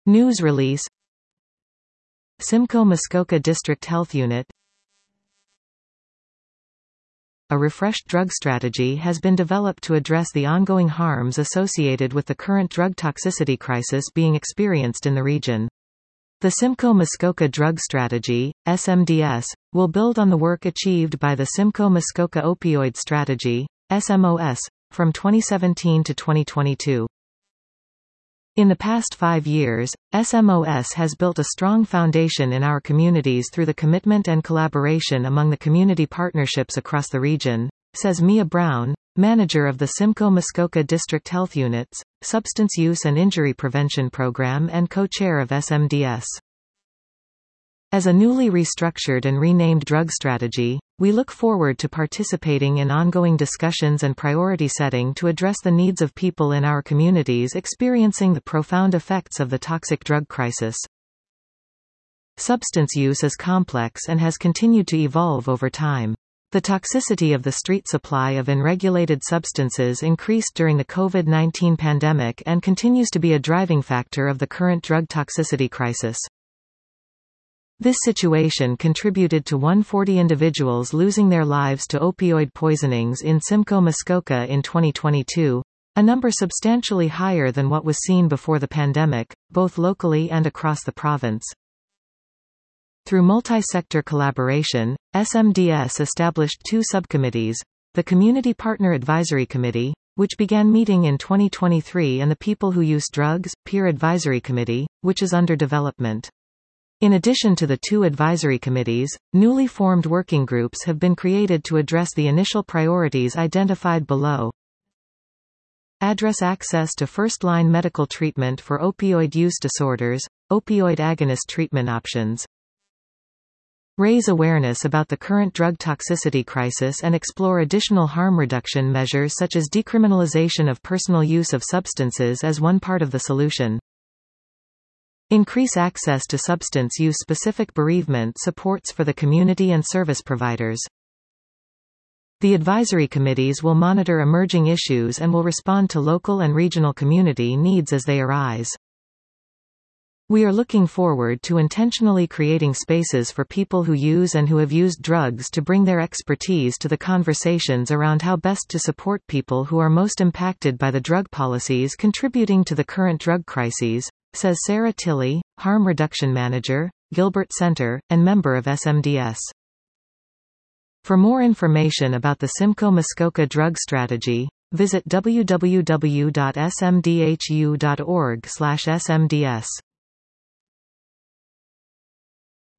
News release. Simcoe Muskoka District Health Unit. A refreshed drug strategy has been developed to address the ongoing harms associated with the current drug toxicity crisis being experienced in the region. The Simcoe Muskoka Drug Strategy, SMDS, will build on the work achieved by the Simcoe Muskoka Opioid Strategy, SMOS, from 2017 to 2022. In the past 5 years, SMOS has built a strong foundation in our communities through the commitment and collaboration among the community partnerships across the region, says Mia Brown, manager of the Simcoe Muskoka District Health Unit's Substance Use and Injury Prevention Program and co-chair of SMDS. As a newly restructured and renamed drug strategy, we look forward to participating in ongoing discussions and priority setting to address the needs of people in our communities experiencing the profound effects of the toxic drug crisis. Substance use is complex and has continued to evolve over time. The toxicity of the street supply of unregulated substances increased during the COVID-19 pandemic and continues to be a driving factor of the current drug toxicity crisis. This situation contributed to 140 individuals losing their lives to opioid poisonings in Simcoe Muskoka in 2022, a number substantially higher than what was seen before the pandemic, both locally and across the province. Through multi-sector collaboration, SMDS established 2 subcommittees, the Community Partner Advisory Committee, which began meeting in 2023, and the People Who Use Drugs Peer Advisory Committee, which is under development. In addition to the 2 advisory committees, newly formed working groups have been created to address the initial priorities identified below. Address access to first-line medical treatment for opioid use disorders, opioid agonist treatment options. Raise awareness about the current drug toxicity crisis and explore additional harm reduction measures such as decriminalization of personal use of substances as one part of the solution. Increase access to substance use-specific bereavement supports for the community and service providers. The advisory committees will monitor emerging issues and will respond to local and regional community needs as they arise. We are looking forward to intentionally creating spaces for people who use and who have used drugs to bring their expertise to the conversations around how best to support people who are most impacted by the drug policies contributing to the current drug crises, says Sarah Tilley, Harm Reduction Manager, Gilbert Center, and member of SMDS. For more information about the Simcoe Muskoka Drug Strategy, visit www.smdhu.org/smds.